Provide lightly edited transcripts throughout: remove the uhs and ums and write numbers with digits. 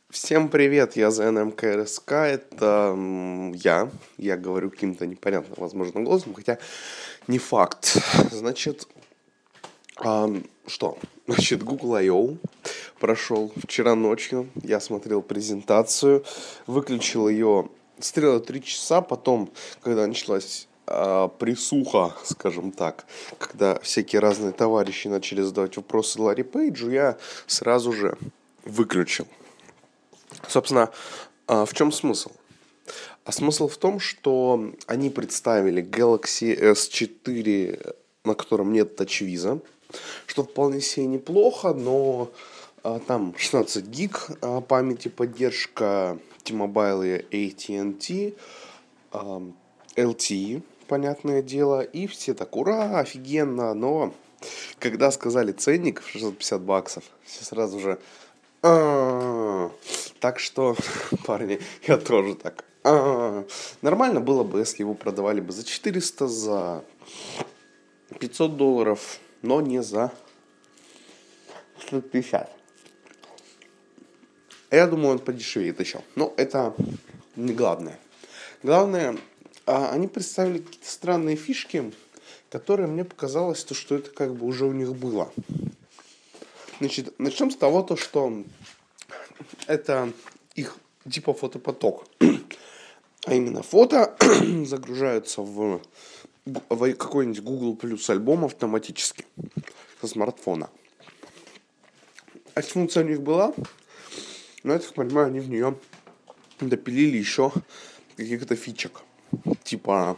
Всем привет, я ЗНМКРСК, это я говорю каким-то непонятным, возможно, голосом, хотя не факт. Значит, что? Значит, Google I.O. прошел вчера ночью, я смотрел презентацию, выключил ее, смотрел 3 часа, потом, когда началась присуха, скажем так, когда всякие разные товарищи начали задавать вопросы Ларри Пейджу, я сразу же выключил. Собственно, в чем смысл? А смысл в том, что они представили Galaxy S4, на котором нет TouchWiz, что вполне себе неплохо, но там 16 гиг памяти, поддержка T-Mobile и AT&T, LTE, понятное дело, и все так, ура, офигенно, но когда сказали ценник в $650, все сразу же так что, парни, я тоже так. Нормально было бы, если его продавали бы за 400, за $500, но не за 150. Я думаю, он подешевеет еще. Но это не главное. Главное, они представили какие-то странные фишки, которые мне показалось, что это как бы уже у них было. Значит, начнем с того, что это их типа фотопоток. А именно фото загружаются в какой-нибудь Google Plus альбом автоматически со смартфона. А функция у них была, но я так понимаю, они в нее допилили еще каких-то фичек. Типа,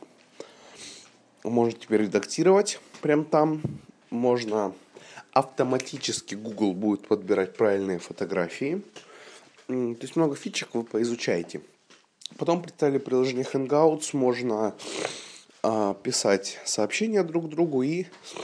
можно теперь редактировать прям там, можно автоматически Google будет подбирать правильные фотографии. То есть много фичек вы поизучаете. Потом представили приложение Hangouts, можно писать сообщения друг другу и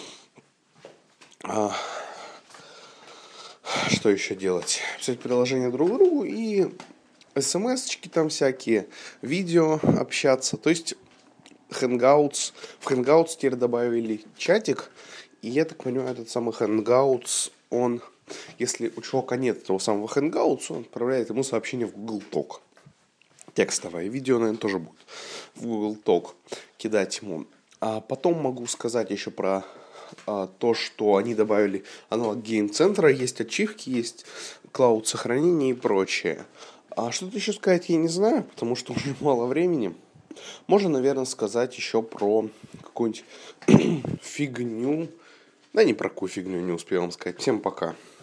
что еще делать? Писать приложения друг другу и смс-очки там всякие, видео общаться. То есть в Hangouts теперь добавили чатик, и я так понимаю, этот самый Hangouts, он, если у чувака нет того самого Hangouts, он отправляет ему сообщение в Google Talk. Текстовое видео, наверное, тоже будет в Google Talk кидать ему. А потом могу сказать еще про то, что они добавили аналог гейм-центра, есть ачивки, есть клауд сохранения и прочее. А что-то еще сказать я не знаю, потому что уже мало времени. Можно, наверное, сказать еще про какую-нибудь фигню. Да не про какую фигню не успел вам сказать. Всем пока.